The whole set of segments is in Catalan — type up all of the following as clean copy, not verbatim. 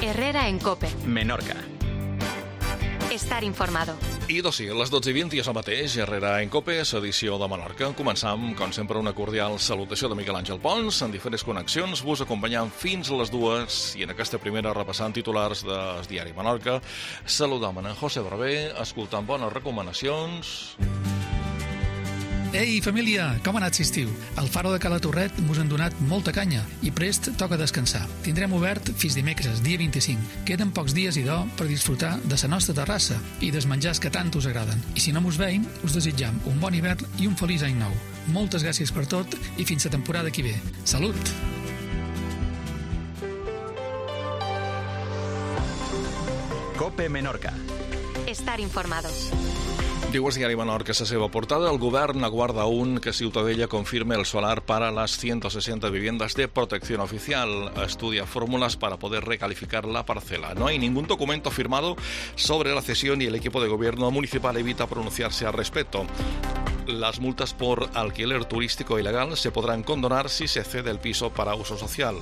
Herrera en COPE. Menorca. Estar informado. I doncs sí, a les 12:20 és el mateix, Herrera en COPE, edició de Menorca. Començam, com sempre, una cordial salutació de Miquel Àngel Pons, en diferents connexions, vos acompanyant fins a les 2, i en aquesta primera repassant titulars del diari Menorca. Saludam en José Barber, escoltant bones recomanacions. Ei, família, com ha anat l'estiu? Al Faro de Cala Torret mos han donat molta canya i prest toca descansar. Tindrem obert fins dimecres, dia 25. Queden pocs dies, idò, per disfrutar de la nostra terrassa i dels menjars que tant us agraden. I si no mos veiem, us desitjam un bon hivern i un feliç any nou. Moltes gràcies per tot i fins la temporada que ve. Salut! COPE Menorca. Estar informados. Diu el diari Menorca a la seva portada, el govern aguarda aún que Ciutadella confirme el solar para las 160 viviendas de protección oficial. Estudia fórmulas para poder recalificar la parcela. No hay ningún documento firmado sobre la cesión y el equipo de gobierno municipal evita pronunciarse al respecto. Las multas por alquiler turístico ilegal se podrán condonar si se cede el piso para uso social.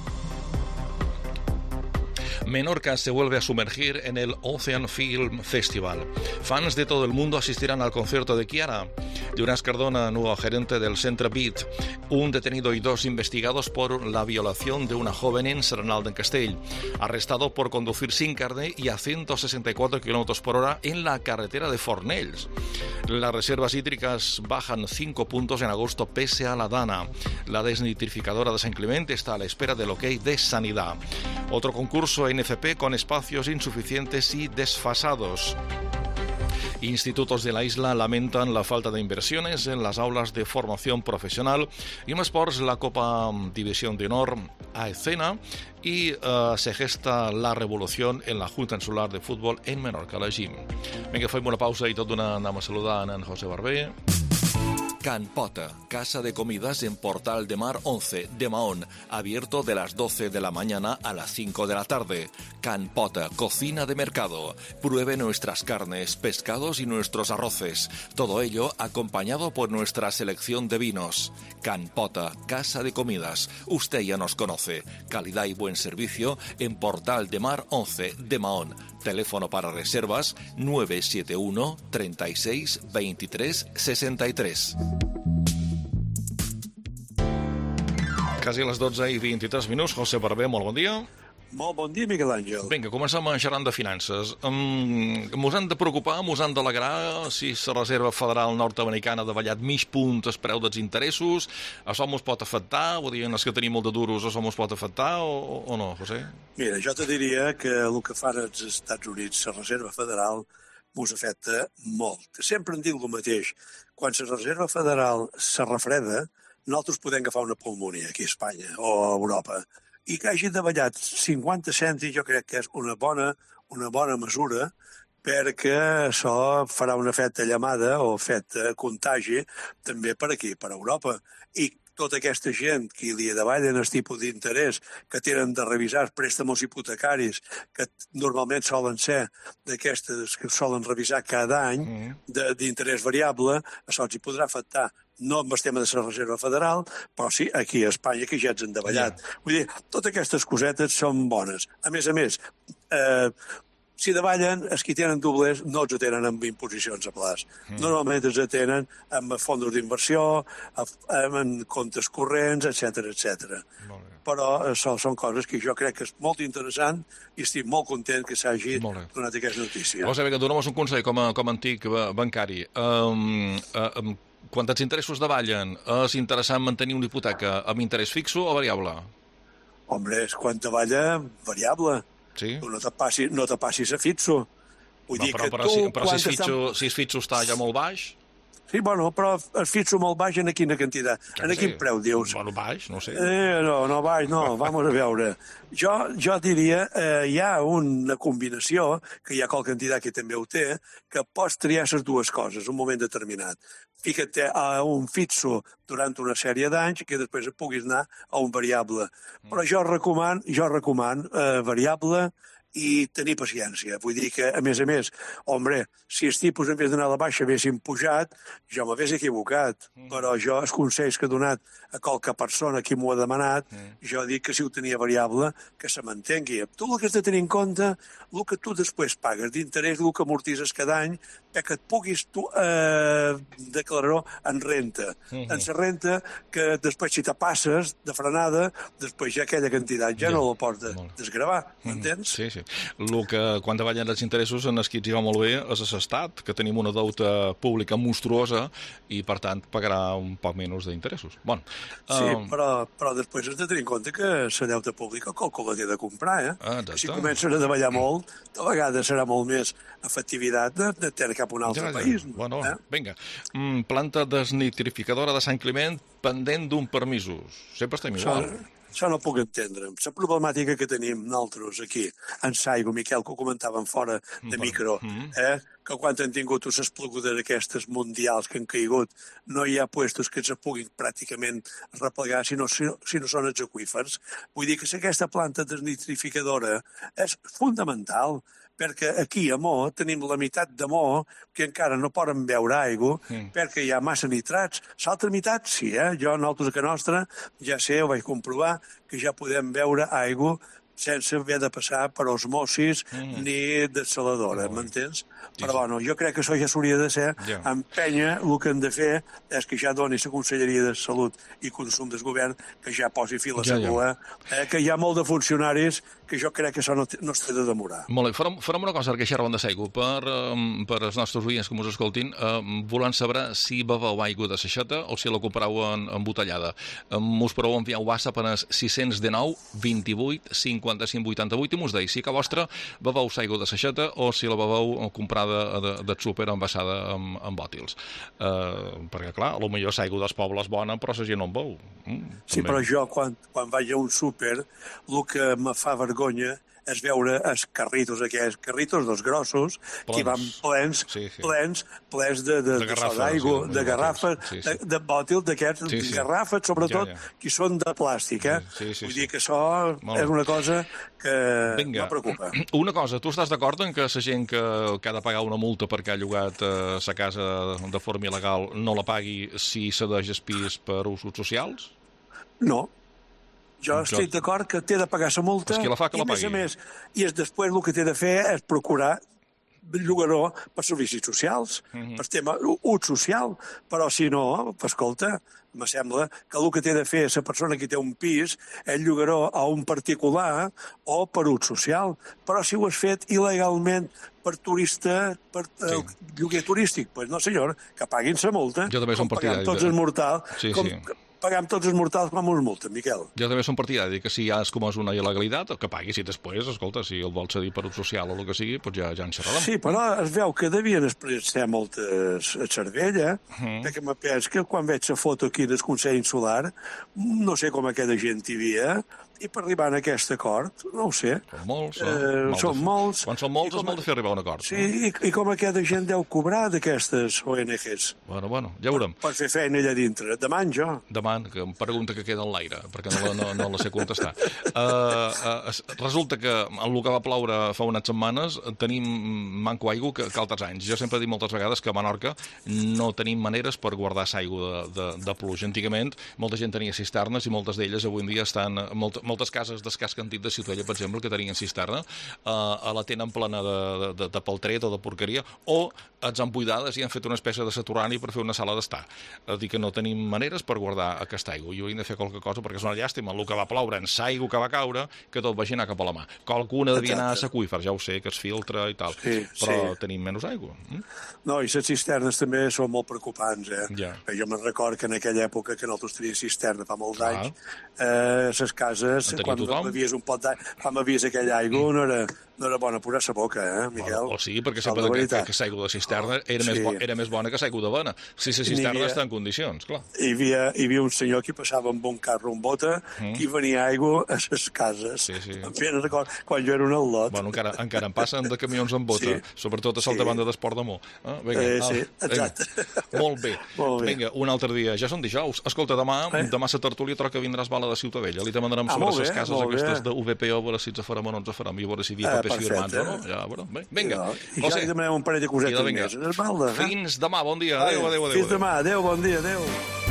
Menorca se vuelve a sumergir en el Ocean Film Festival. Fans de todo el mundo asistirán al concierto de Chiara. Jonas Cardona, nuevo gerente del Centre Beat. Un detenido y 2 investigados por la violación de una joven en Serenal de Castell. Arrestado por conducir sin carnet y a 164 km por hora en la carretera de Fornells. Las reservas hídricas bajan 5 puntos en agosto pese a la Dana. La desnitrificadora de San Clemente está a la espera del ok de Sanidad. Otro concurso NFP con espacios insuficientes y desfasados. Institutos de la isla lamentan la falta de inversiones en las aulas de formación profesional. Y en esports, la Copa División de Honor a escena y se gesta la revolución en la Junta Insular de Fútbol en Menorca, la GIM. Vinga, fem una pausa i tot d'una anem a saludar en José Barber. Can Pota, casa de comidas en Portal de Mar 11 de Mahón, abierto de las 12 de la mañana a las 5 de la tarde. Can Pota, cocina de mercado. Pruebe nuestras carnes, pescados y nuestros arroces. Todo ello acompañado por nuestra selección de vinos. Can Pota, casa de comidas. Usted ya nos conoce. Calidad y buen servicio en Portal de Mar 11 de Mahón. Teléfono para reservas 971 36 23 63. Quasi a les 12:23. José Barber, molt bon dia. Molt bon dia, Miquel Àngel. Vinga, comencem a xerrar de finances. Mos han de preocupar, mos han d'alegrar si la Reserva Federal nord-americana ha davallat mig punt el preu dels interessos. Això mos pot afectar? Vull dir, els que tenim molt de duros, això mos pot afectar o no, José? Mira, jo te diria que el que fan els Estats Units, la Reserva Federal, mos afecta molt. Sempre en diu el mateix. Quan la Reserva Federal se refreda, nosaltres podem agafar una pulmonia aquí a Espanya o a Europa. I que hagi davallat 50 cèntims jo crec que és una bona mesura, perquè això farà un efecte llamada o efecte contagi també per aquí, per Europa. I tota aquesta gent que li davallen el tipus d'interès, que tenen de revisar els préstamos hipotecaris, que normalment solen ser d'aquestes que solen revisar cada any d'interès variable, això els hi podrà afectar no amb el tema de la Reserva Federal, però sí aquí a Espanya, que ja ens han davallat. Vull dir, totes aquestes cosetes són bones. A més, si davallen, els que tenen doblers no els tenen amb imposicions a plaç. Normalment els tenen amb fons d'inversió, amb comptes corrents, etc. Però això són coses que jo crec que és molt interessant i estic molt content que s'hagi donat aquesta notícia. Vols saber que donem un consell com a antic bancari. Quan els interessos davallen, és interessant mantenir una hipoteca amb interès fixo o variable? Hombre, és quan davalla variable. Sí? Tu no te passis a fixo. Vull dir que però si el fixo està ja molt baix... Sí, bueno, però el fixo molt baix en quina quantitat? En quin preu, dius? Bueno, baix, no sé. No, baix, no, vamos a veure. Jo diria, hi ha una combinació, que hi ha qualque entitat que també ho té, que pots triar les dues coses en un moment determinat. Fica't a un fixo durant una sèrie d'anys que després et puguis anar a un variable. Però jo recomano variable i tenir paciència. Vull dir que, a més, hombre, si els tipus en vez d'anar a la baixa haguessin pujat, jo m'hagués equivocat, però jo els consells que he donat a qualque persona que m'ho ha demanat, jo dic que si ho tenia variable, que se mantengui. Tu el que has de tenir en compte, el que tu després pagues d'interès, el que amortitzes cada any, perquè et puguis tu declarar en renta. En la renta, que després si te passes de frenada, després ja aquella quantitat ja no la pots desgravar, m'entens? Sí. El que, quan davallen els interessos, en els qui hi va molt bé és l'Estat, que tenim una deuta pública monstruosa i, per tant, pagarà un poc menys d'interessos. Bueno, sí, però després has de tenir en compte que la deuta pública qualcú la té de comprar, que si comences a davallar molt, de vegades serà molt més efectivitat de tenir cap a un altre país. Bueno, vinga. Planta desnitrificadora de Sant Climent pendent d'un permisos. Sempre estem igual. Això no puc entendre. La problemàtica que tenim nosaltres aquí, en Saigo, Miquel, que ho comentàvem fora de micro, que quan han tingut les plogudes aquestes mundials que han caigut, no hi ha puestos que se puguin pràcticament replegar si no són els aqüífers. Vull dir que aquesta planta desnitrificadora és fundamental, perquè aquí a Mo tenim la meitat de Mo que encara no poden beure aigua perquè hi ha massa nitrats. L'altra meitat, sí, nosaltres a casa nostra ja sé, ho vaig comprovar, que ja podem beure aigua sense haver de passar per osmosis ni dessaladora, m'entens? Però bueno, jo crec que això ja s'hauria de ser empènyer. El que hem de fer és que ja doni la Conselleria de Salut i Consum del Govern que ja posi fil a la cua, que hi ha molt de funcionaris que jo crec que això no es té de demorar. Molt bé, farem una cosa, que xerraven de Saigo. Per als nostres oients que ens escoltin, volen saber si beveu aigua de saixeta o si la compreu embotellada. Us podeu enviar un WhatsApp a 619 28 55 88 i mos deia si que vostra beveu aigua de saixeta o si la beveu comprada de súper envasada amb bòtils. Perquè, clar, potser l'aigua dels pobles és bona, però la gent no en beu. Sí, però jo, quan vaig a un súper, el que me fa vergonya és veure els carritos aquests, carritos dels grossos, que van plens d'aigua, de garrafes, de bòtils d'aquests, garrafes, sobretot, que són de plàstic, Vull dir que això és una cosa que me preocupa. Una cosa, tu estàs d'acord en que la gent que ha de pagar una multa perquè ha llogat sa casa de forma il·legal no la pagui si cedeix el pis per usos socials? No. Jo estic d'acord que té de pagar la multa i, a més, i després el que té de fer és procurar llogaró per servicis socials, per tema ús social, però si no, escolta, me sembla que el que té de fer la persona que té un pis és llogaró a un particular o per ús social, però si ho has fet il·legalment per turista, per lloguer turístic, doncs no senyor, que paguin la multa, com pagam tots els mortals, pagam tots els mortals com us multen, Miquel. Jo també som partidari que si ja has comès una il·legalitat, que pagui, si després, escolta, si el vol cedir per ús social o el que sigui, doncs ja en xerrarem. Sí, però es veu que devien expressar moltes a cervella, perquè me penso que quan veig la foto aquí del Consell Insular, no sé com aquella gent hi havia, i per arribar a aquest acord, no ho sé. Són molts. Quan són molts és molt de fer arribar a un acord. Sí, i com aquesta gent deu cobrar d'aquestes ONGs. Bueno, ja veurem. Per fer feina allà dintre. Deman jo. Deman, que em pregunta que queda en l'aire, perquè no la sé contestar. Resulta que el que va ploure fa unes setmanes tenim manco aigua que altres anys. Jo sempre he dit moltes vegades que a Menorca no tenim maneres per guardar l'aigua de pluja. Antigament molta gent tenia cisternes i moltes d'elles avui en dia estan... Moltes cases d'escàs quantit de Ciutadella, per exemple, que tenien cisterna, la tenen plena de peltret o de porqueria, o els han buidades i han fet una espècie de saturani per fer una sala d'estar. És a dir, que no tenim maneres per guardar aquesta aigua. I hauríem de fer qualque cosa, perquè és una llàstima. El que va ploure, en l'aigua que va caure, que tot vagi anar cap a la mà. Qualcuna devia anar a l'aqüífer, ja ho sé, que es filtra i tal, però tenim menys aigua. No, i les cisternes també són molt preocupants, Jo me'n record que en aquella època que nosaltres teníem cisterna fa molts anys, les cases, quan bevies un pot d'aigua, quan bevies aquella aigua, no era bona posar la boca, Miquel? O sí, perquè sempre que l'aigua de cisterna era més bona que l'aigua de vena. Si la cisterna està en condicions, clar. Hi havia un senyor que passava amb un carro amb bota, que hi venia aigua a les cases. Em feien record quan jo era un al·lot. Bueno, encara en passen de camions amb bota, sobretot a l'altra banda d'Esport de Mo. Sí, exacte. Molt bé. Vinga, un altre dia. Ja són dijous. Escolta, demà la tertúlia troca vindràs bala de Ciutadella. Li demanarem sobre les cases aquestes de UVPO, a veure si ens farem o no ens farem, i a veure si hi havia pes firmants, perfecte. no? Ja, bueno, vinga. I ja li demanem un parell de cosetes més. Es balda, Fins demà, bon dia. Adéu. Fins demà, adéu, bon dia, adéu.